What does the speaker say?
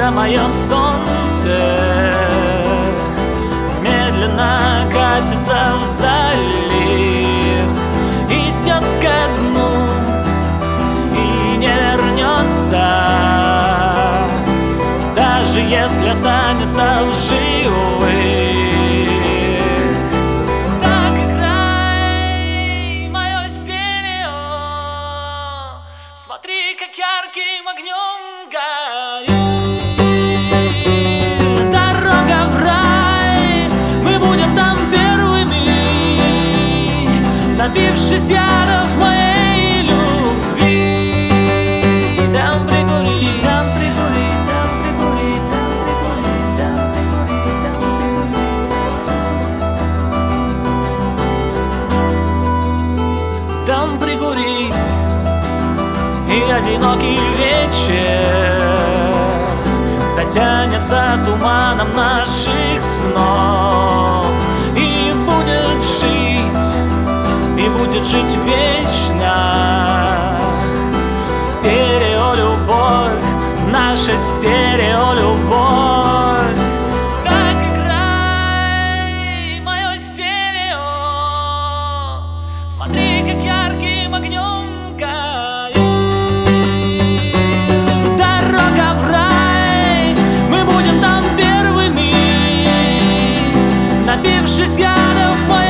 когда мое солнце медленно катится в залив, идет ко дну и не вернется, даже если останется в живых. Так играй, мое стерео, смотри, как ярким огнем горит дорога в рай. Мы будем там первыми, напившись ядов моей любви. Дам прикурить, дам прикурить, дам прикурить, дам прикурить, дам прикурить. И одинокий вечер затянется туманом наших снов, и будет жить вечно стереолюбовь, наша стереолюбовь. Так играй, мое стерео, смотри, как ярким огнем горит дорога в рай. Мы будем там первыми, напившись ядов моей